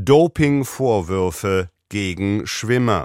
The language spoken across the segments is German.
Dopingvorwürfe gegen Schwimmer.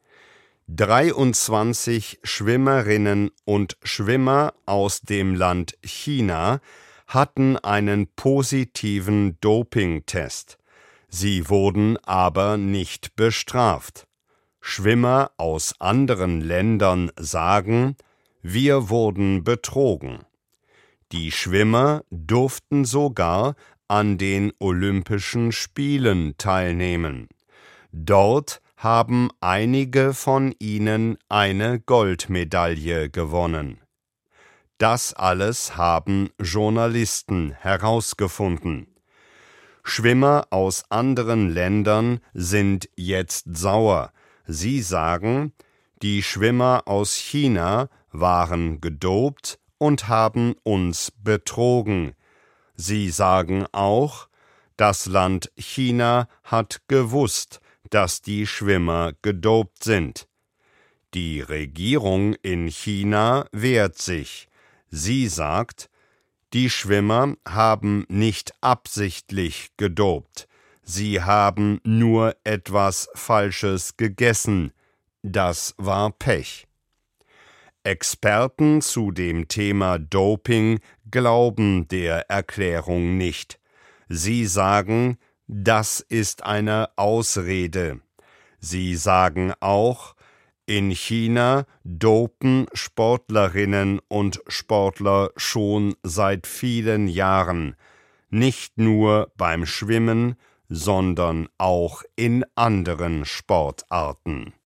23 Schwimmerinnen und Schwimmer aus dem Land China hatten einen positiven Dopingtest. Sie wurden aber nicht bestraft. Schwimmer aus anderen Ländern sagen, wir wurden betrogen. Die Schwimmer durften sogar an den Olympischen Spielen teilnehmen. Dort haben einige von ihnen eine Goldmedaille gewonnen. Das alles haben Journalisten herausgefunden. Schwimmer aus anderen Ländern sind jetzt sauer. Sie sagen, die Schwimmer aus China waren gedopt und haben uns betrogen. Sie sagen auch, das Land China hat gewusst, dass die Schwimmer gedopt sind. Die Regierung in China wehrt sich. Sie sagt, die Schwimmer haben nicht absichtlich gedopt. Sie haben nur etwas Falsches gegessen. Das war Pech. Experten zu dem Thema Doping glauben der Erklärung nicht. Sie sagen, das ist eine Ausrede. Sie sagen auch, in China dopen Sportlerinnen und Sportler schon seit vielen Jahren, nicht nur beim Schwimmen, sondern auch in anderen Sportarten.